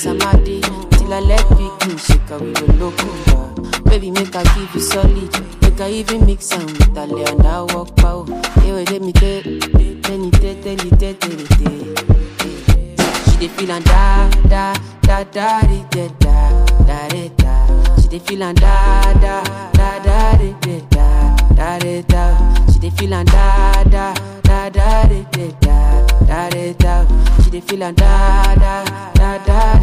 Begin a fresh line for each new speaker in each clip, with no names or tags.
Samadi. Till I let begin, shake a we will look over. Baby, make I give you solid. Make I even mix am with a lay and I walk pow. Hey, wait, let me tell you. She dey feel and da da da da da da da da. She dey feel and da da da da da da da da. She dey feel and da da da da da da da da. She dey feel and da da da da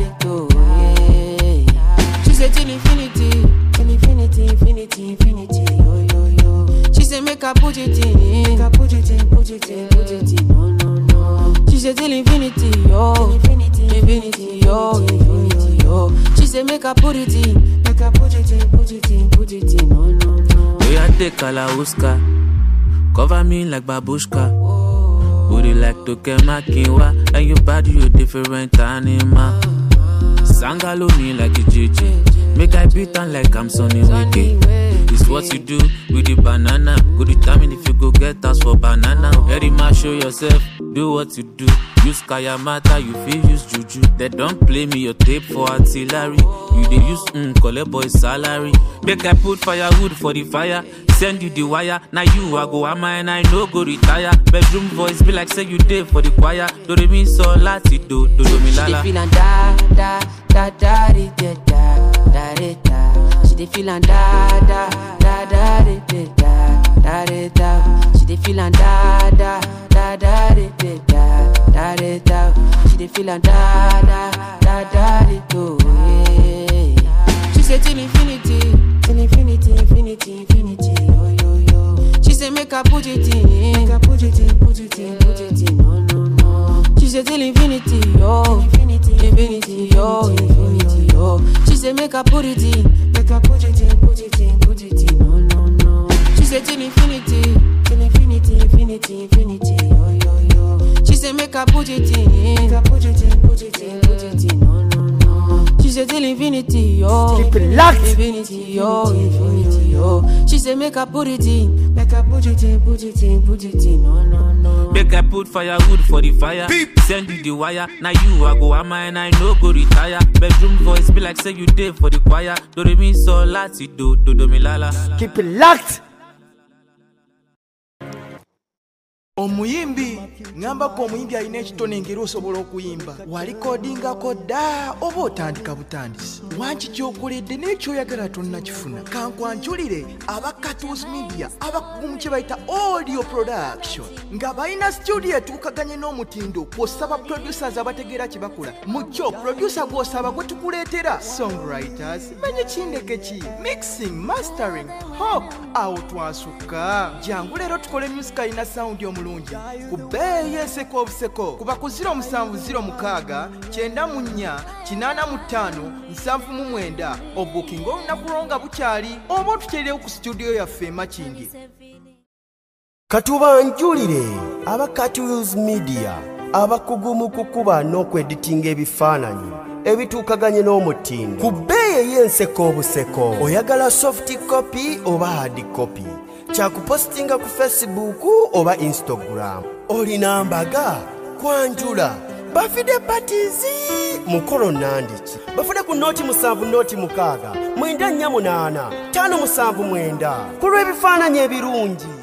da. She say till infinity, infinity, infinity. Yo yo yo. She say make I put it in, make I put it in, put it in, put it in. No no no. She say till infinity, yo, infinity, yo, infinity, yo. She say make I put it in, make I put it in, put it in, put it in. No no no.
We are the Kalauska, cover me like babushka. Booty like Tokema Kinwa, and your body you different animal. Sangaloni like a JJ, make I beat on like I'm Sonny Wiki. It's what you do with the banana. Go determine if you go get us for banana. Very much show yourself, do what you do. Use Kayamata, you feel use Juju. They don't play me your tape for artillery. You they use collect boy salary. Make I put firewood for the fire. Send you the wire. Now you I go am and I no go retire. Bedroom voice be like say you did for the choir. Do re mi so lati do mi lala.
She dey feel and da da da da da da da da. She dey feel and da da da da da da da. She dey feel and da da da da da da da. She dey feel and da da da da da. She say till infinity, infinity, infinity, infinity. Yo yo yo. She say make I put it in, make I put it in, put it in, put it in. No no no. She say till infinity, yo, infinity, infinity, yo, infinity, yo. She say make I put it in, make I put it in, put it in, put it in. No no no. She say till infinity, infinity, infinity, infinity. Yo yo yo. She say make I put it in, make I put it in, put it in, put it in. No no no. She say till infinity, yo,
keep it locked.
Infinity, yo, infinity, yo. She say make I put it in, make I put it in, put it in, put it in. No no no.
Make I put firewood for the fire. Send you the wire. Now you I go am and I no go retire. Bedroom voice be like say you did for the choir. Do re mi so lati do mi lala.
Keep it locked.
Omuyimbi ngamba ko omuyimbi alina ekitone engeri osobola okuyimba walikodingako dda oba otandika butandisi wanki kyokoledde n'ekyoyagala tonnakifuna kankwanjulire aba Cartoons Media abakugumu kye bayita audio production nga balina studio etuukaganye n'omutindo kw'osaba producers abategeera kye bakola mu kyo producer gw'osaba gwe tukuleetera songwriters manye kindeke ki mixing mastering hop awo twasukka jangu leero tukole music alina sound omulungi ku bbeeyi enseko obuseko kuba ku 0706 94 85 79 obukinga olunaku lwonga bukyali oba otuteerewo ku studio yaffe emakindi
katubanjulire aba Cartoons Media abakugumu kukuba n'okweditinga ebifaananyi ebituukaganye n'omutindo ku bbeeyi ey'enseko obuseko oyagala soft copy oba hard copy kyakupostinga ku Facebook oba Instagram olina mbaga kwanjula bafide parties mukolo nandiki bafide ku noti 7 noti 6 mwenda 8 5 7 9 kulwa ebifaananyi ebirungi